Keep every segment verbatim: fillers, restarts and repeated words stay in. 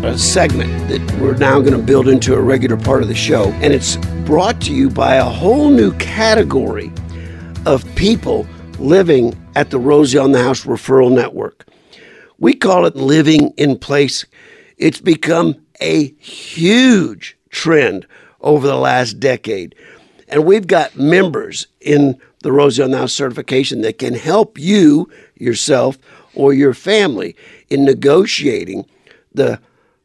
a segment that we're now going to build into a regular part of the show. And it's brought to you by a whole new category of people living at the Rosie on the House Referral Network. We call it living in place. It's become a huge trend over the last decade. And we've got members in the Rosie on the House certification that can help you, yourself, or your family in negotiating the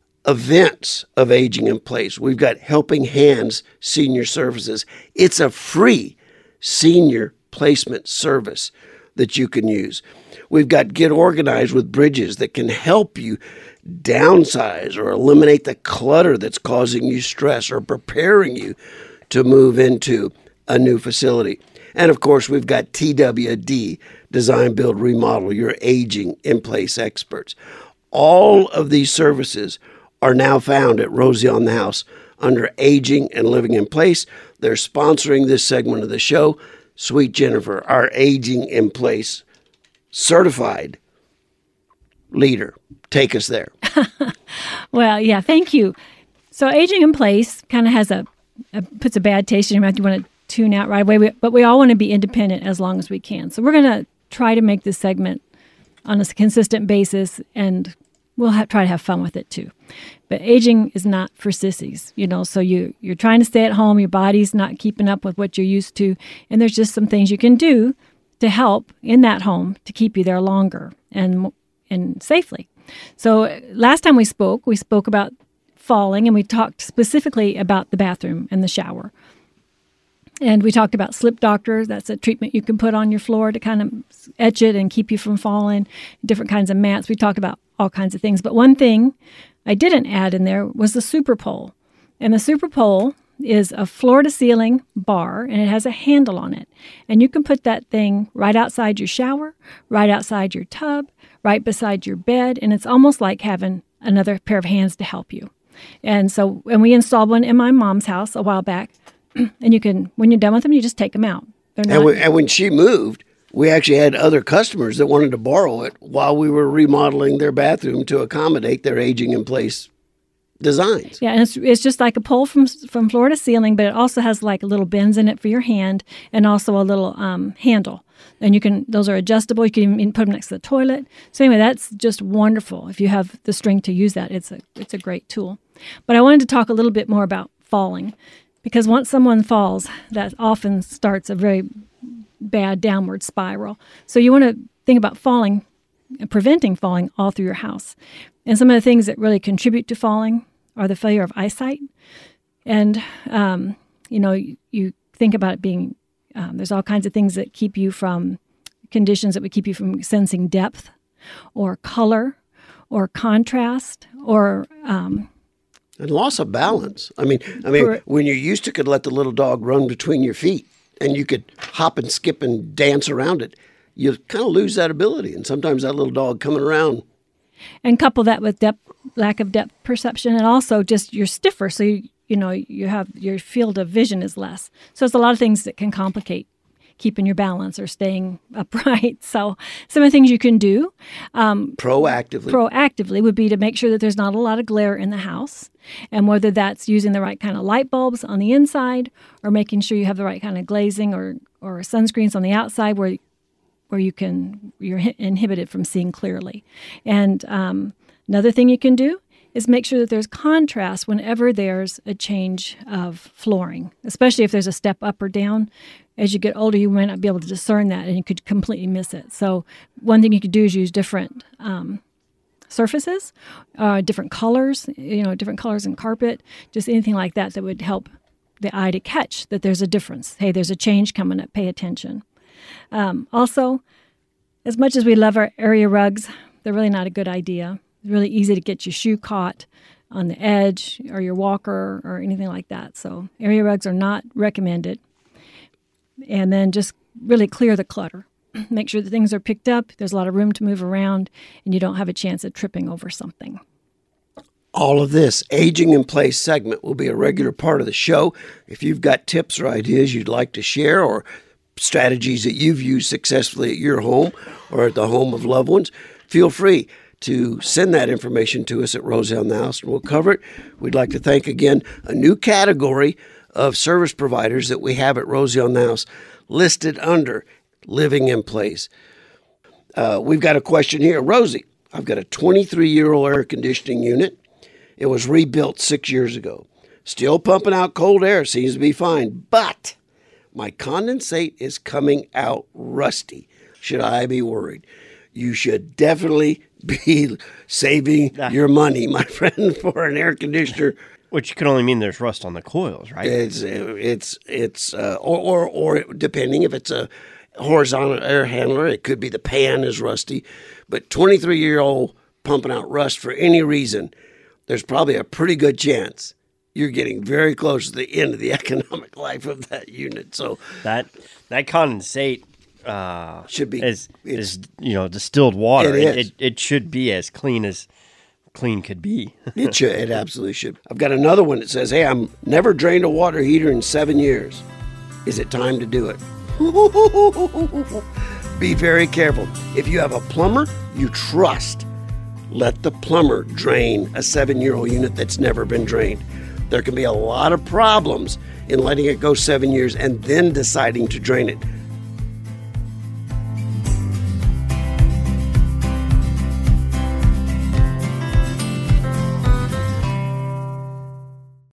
events of aging in place. We've got Helping Hands Senior Services. It's a free senior placement service that you can use. We've got Get Organized with Bridges that can help you downsize or eliminate the clutter that's causing you stress or preparing you to move into a new facility. And of course, we've got T W D, Design, Build, Remodel, your aging in place experts. All of these services are now found at Rosie on the House under Aging and Living in Place. They're sponsoring this segment of the show. Sweet Jennifer, our Aging in Place certified leader, take us there. Well, yeah, thank you. So Aging in Place kind of has a, a puts a bad taste in your mouth. You want to tune out right away, we, but we all want to be independent as long as we can. So we're going to try to make this segment on a consistent basis, and we'll have, try to have fun with it too. But aging is not for sissies, you know, so you, you're trying to stay at home, your body's not keeping up with what you're used to, and there's just some things you can do to help in that home to keep you there longer and and safely. So last time we spoke, we spoke about falling, and we talked specifically about the bathroom and the shower. And we talked about Slip Doctor. That's a treatment you can put on your floor to kind of etch it and keep you from falling, different kinds of mats. We talked about all kinds of things. But one thing I didn't add in there was the Super Pole. And the Super Pole is a floor-to-ceiling bar, and it has a handle on it. And you can put that thing right outside your shower, right outside your tub, right beside your bed, and it's almost like having another pair of hands to help you. And so, and we installed one in my mom's house a while back, and you can, when you're done with them, you just take them out. They're not. And, we, and when she moved, we actually had other customers that wanted to borrow it while we were remodeling their bathroom to accommodate their aging in place designs. Yeah, and it's it's just like a pole from from floor to ceiling, but it also has like little bends in it for your hand, and also a little um, handle. And you can, those are adjustable. You can even put them next to the toilet. So anyway, that's just wonderful. If you have the strength to use that, it's a it's a great tool. But I wanted to talk a little bit more about falling, because once someone falls, that often starts a very bad downward spiral. So you want to think about falling, preventing falling all through your house. And some of the things that really contribute to falling are the failure of eyesight. And, um, you know, you, you think about it being, um, there's all kinds of things that keep you from, conditions that would keep you from sensing depth or color or contrast or... Um, and loss of balance. I mean, I mean, for, when you used to could let the little dog run between your feet and you could hop and skip and dance around it, you kind of lose that ability. And sometimes that little dog coming around. And couple that with depth, lack of depth perception, and also just you're stiffer, so you you know you have your field of vision is less. So it's a lot of things that can complicate keeping your balance or staying upright. So some of the things you can do um, proactively proactively would be to make sure that there's not a lot of glare in the house, and whether that's using the right kind of light bulbs on the inside or making sure you have the right kind of glazing or or sunscreens on the outside where where you can, you're inhibited from seeing clearly. And um, another thing you can do is make sure that there's contrast whenever there's a change of flooring, especially if there's a step up or down. As you get older, you might not be able to discern that, and you could completely miss it. So one thing you could do is use different um, surfaces, uh, different colors, you know, different colors in carpet, just anything like that that would help the eye to catch that there's a difference. Hey, there's a change coming up, pay attention. Um, also, as much as we love our area rugs, they're really not a good idea. It's really easy to get your shoe caught on the edge or your walker or anything like that. So area rugs are not recommended. And then just really clear the clutter. Make sure that things are picked up, there's a lot of room to move around, and you don't have a chance of tripping over something. All of this Aging in Place segment will be a regular part of the show. If you've got tips or ideas you'd like to share, or strategies that you've used successfully at your home or at the home of loved ones, feel free. to send that information to us at Rosie on the House, and we'll cover it. We'd like to thank again a new category of service providers that we have at Rosie on the House listed under Living in Place. Uh, we've got a question here. Rosie, I've got a twenty-three-year-old air conditioning unit. It was rebuilt six years ago. Still pumping out cold air, seems to be fine, but my condensate is coming out rusty. Should I be worried? You should definitely be saving your money, my friend, for an air conditioner. Which can only mean there's rust on the coils, right? It's it's it's uh, or, or or depending if it's a horizontal air handler, it could be the pan is rusty. But twenty-three year old pumping out rust for any reason, there's probably a pretty good chance you're getting very close to the end of the economic life of that unit. So that that condensate uh, should be is is you know distilled water. It, it, is. it it should be as clean as clean could be. It should. It absolutely should. I've got another one that says, "Hey, I'm never drained a water heater in seven years. Is it time to do it?" Be very careful. If you have a plumber you trust, let the plumber drain a seven-year-old unit that's never been drained. There can be a lot of problems in letting it go seven years and then deciding to drain it.